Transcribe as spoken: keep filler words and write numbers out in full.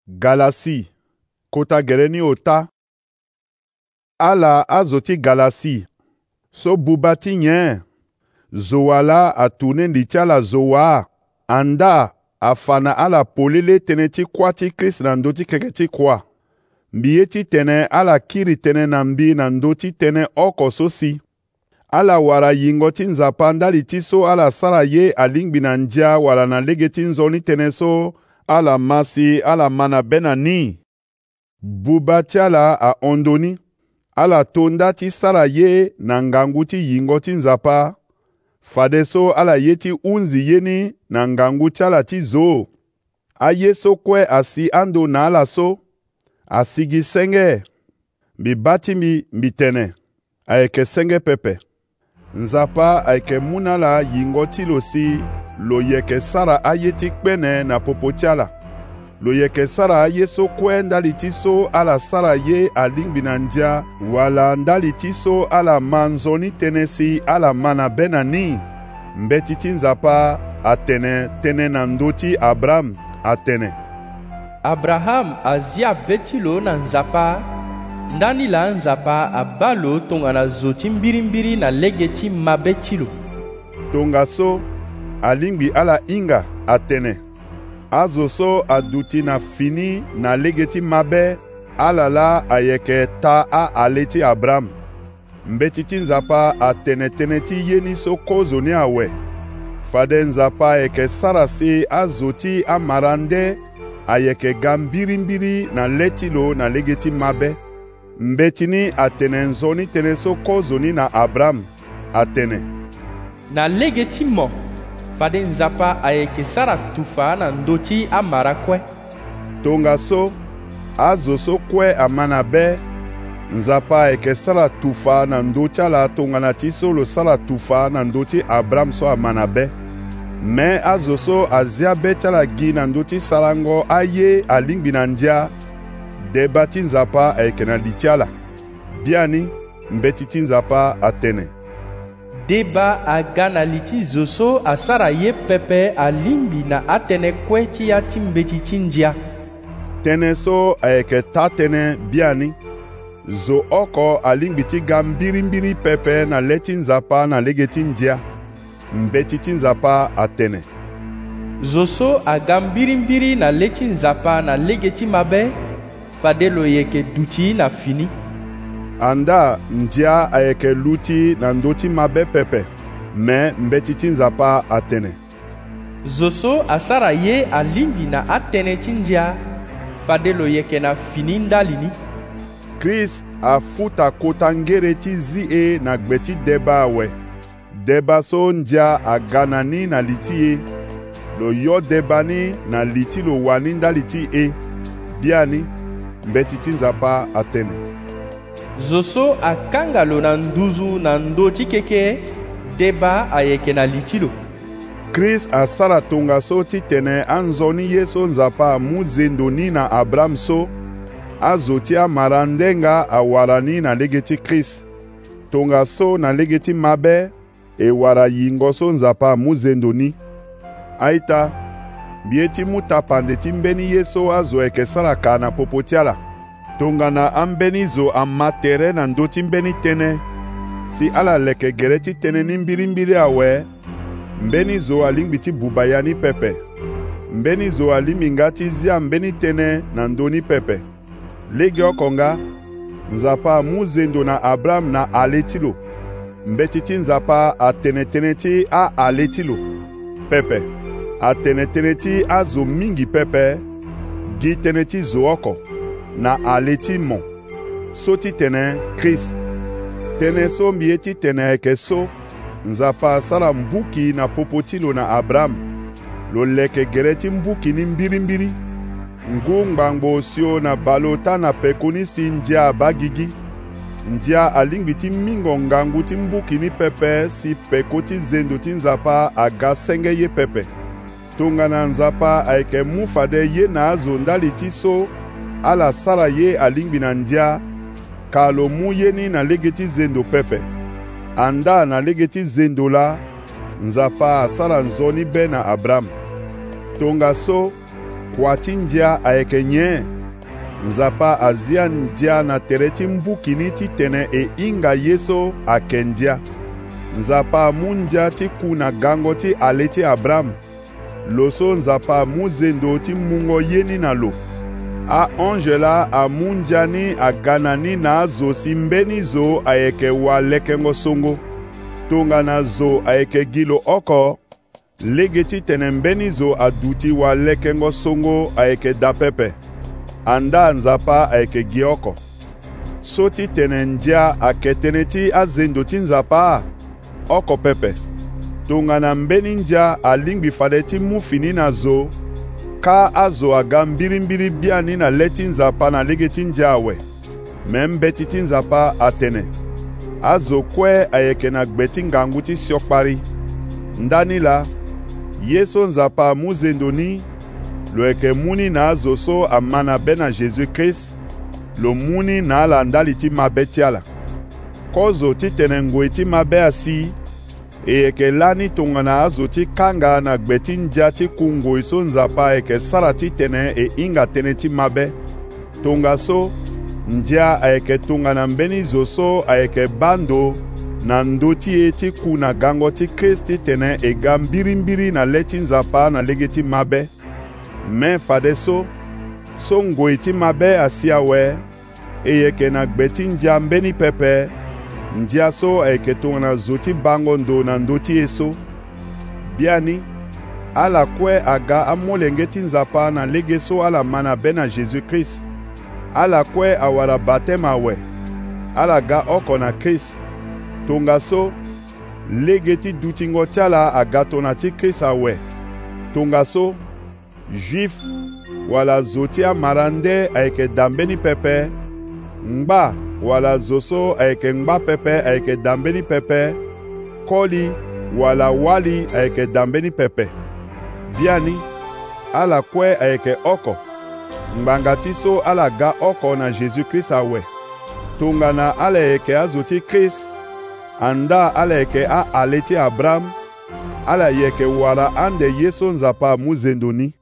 Galasi, kota gereni ota. Ala azoti galasi. So bubati nye. Zoala atune nditiala zoa. Anda afana ala polele teneti kwati Chris na ndoti keketi kwa. Mbieti tene ala kiri tene na mbi na ndoti tene oko sosi. Ala wara yingoti nzapa ndali tiso ala sara ye alingbi na ndia wala na legeti nzoni tene so ala masi ala mana bena ni. Bubati ala a ondoni. Ala tonda ti sara ye na nganguti yingoti nzapa. Fadeso ala yeti unzi yeni na nganguti ala ti zo. Aye so kwe asi ando na ala so. Asigi senge. Mbi bati mi mbi tene. Aeke senge pepe. Nzapa aike munala yingoti losi lo yeke sara ayeti kpene na popotiala. Lo yeke sara aye so kwe ndali tiso ala sara ye alingbi na ndia wala ndali tiso ala manzoni tenesi ala mana bena ni. Mbetiti nzapa atene tene na ndoti Abraham atene. Abraham azia betilo na nzapa. Ndani la nzapa abalo tonga na zoti mbirimbiri na legeti mabetilo. Tonga so alingbi ala inga atene. Azo so aduti na fini na legeti mabe ala la ayeke ta a aleti Abraham. Mbetiti nzapa atene teneti yeni so kozo ni awe. Fade nzapa eke sarasi azoti amarande ayeke gambirimbiri na letilo na legeti mabe. Mbetini atene nzoni tene so kozoni na Abraham atene. Na legeti mo, fade nzapa ayeke sara tufa na ndoti amara kwe. Tonga so, azo so kwe amana be, nzapa ayeke sara tufa na ndoti ala tonga na tiso lo sara tufa na ndoti Abraham so amana be. Me azo so azia betala gi na ndoti sarango aye alingbi na ndia. Debati nzapa ayeke na litiala. Biani mbetiti nzapa atene. Deba aga na liti zoso asara ye pepe alimbi na atene kwe chi ya ti mbetiti ndia. Tene so ayeke ta tene biani. Zo oko alimbi ti gambirimbiri pepe na leti nzapa na legeti ndia. Mbetiti nzapa atene. Zoso aga mbirimbiri na leti nzapa na legeti mabe. Fadelo yeke duti na fini. Anda ndia ayeke luti na ndoti mabe pepe. Me mbetiti nzapa atene. Zoso asara ye alimbi na atene tindia. Fadelo yeke na fini ndalini. Chris afuta kotangere ti zi e na gbeti deba awe. Deba so ndia aganani na liti e. Lo yo debani na liti lo wani ndaliti e. Biani mbetiti nzapa atene. Zoso akangalo na nduzu na ndoti keke deba ayeke na litilo. Chris asara tonga so ti tene anzoni yeso nzapa muzendoni na Abraham so azoti amara ndenga awarani na legeti Chris. Tonga so na legeti mabe e wara yingo so nzapa muzendoni. Aita bieti mutapande ti mbeni yeso azo eke saraka na popotiala. Tonga na ambeni zo amatere na ndoti mbeni tene. Si ala leke gereti tene ni mbirimbiri awe. Mbeni zo alingbi ti bubayani pepe. Mbeni zo aliminga ti zia mbeni tene na ndoni pepe. Lege okonga. Nzapa muzendo na Abraham na aletilo. Mbetiti nzapa atene tene ti a aletilo. Pepe. Atene tene ti azo mingi pepe. Gi tene ti zo oko. Na aleti mo. Soti tene Chris. Tene so mbieti tene eke so. Nzapa sara mbuki na popotilo na Abraham. Lo leke gereti mbuki ni mbirimbiri. Ngu ngbangbo sio na balota na pekoni si ndia bagigi. Ndia alingbi ti mingo ngangu ti mbuki ni pepe si pekoti zendo ti nzapa aga senge ye pepe. Tonga na nzapa ayeke mufade ye na azo ndali ti so ala sara ye alingbi na ndia kalo mu yeni na legeti zendo pepe. Anda na legeti zendo la nzapa asara nzoni be na Abraham. Tonga so kua ti ndia ayeke nye. Nzapa azia ndia na tere ti mbukini ti tene e hinga ye so ayeke ndia. Nzapa amu ndia ti ku na gango ti ale ti Abraham. Lo so nzapa amu zendo ti mungo ye ni na lo. Aange la amu ndia ni aga na ni na azo si mbeni zo ayeke wa lekengo songo. Tongana zo ayeke gi lo oko, lege ti tene mbeni zo aduti wa lekengo songo ayeke dapepe. Anda nzapa ayeke gi oko. So ti tene ndia ayeke tene ti azendo ti nzapa oko pepe. Tongana mbeni ndia alingbi fade ti mu fini na zo, ka azo aga mbirimbiri bia ni na le ti nzapa na lege ti ndia awe. Me mbeti ti nzapa atene. Azo kue ayeke na gbe ti ngangu ti siokpari. Ndani la, ye so nzapa amu zendo ni, lo yeke muni na azo so ama na be na Jésus-Christ, lo muni na ala ndali ti mabe ti ala. Kozo ti tene ngoi ti mabe asi, e yeke lani tongana azo ti kanga na gbe ti ndia ti ku ngoi so nzapa ayeke sara ti tene e hinga tene ti mabe. Tonga so, ndia ayeke tongana mbeni zo so ayeke bando na ndo ti e ti ku na gango ti Christ ti tene e ga mbirimbiri na le ti nzapa na lege ti mabe. Me fade so, so ngoi ti mabe asi awe, e yeke na gbe ti ndia mbeni pepe, ndia so ayeke tongana zo ti bango ndo na ndo ti e so. Biani, ala kue aga amolenge ti nzapa na lege so ala ma na be na Jésus-Christ. Ala kue awara batem awe, ala ga oko na Christ. Tonga so, lege ti dutingo ti ala aga tona ti Christ awe. Tonga so, juif wala zo ti amara nde ayeke dambeni pepe, ngba wala zo so ayeke ngba pepe ayeke dambeni pepe, koli wala wali ayeke dambeni pepe. Biani, ala kue ayeke oko. Ngbanga ti so ala ga oko na Jésus-Christ awe. Tongana ala yeke azo ti Christ, anda ala yeke a ale ti Abraham, ala yeke wara ande ye so nzapa amu zendo ni.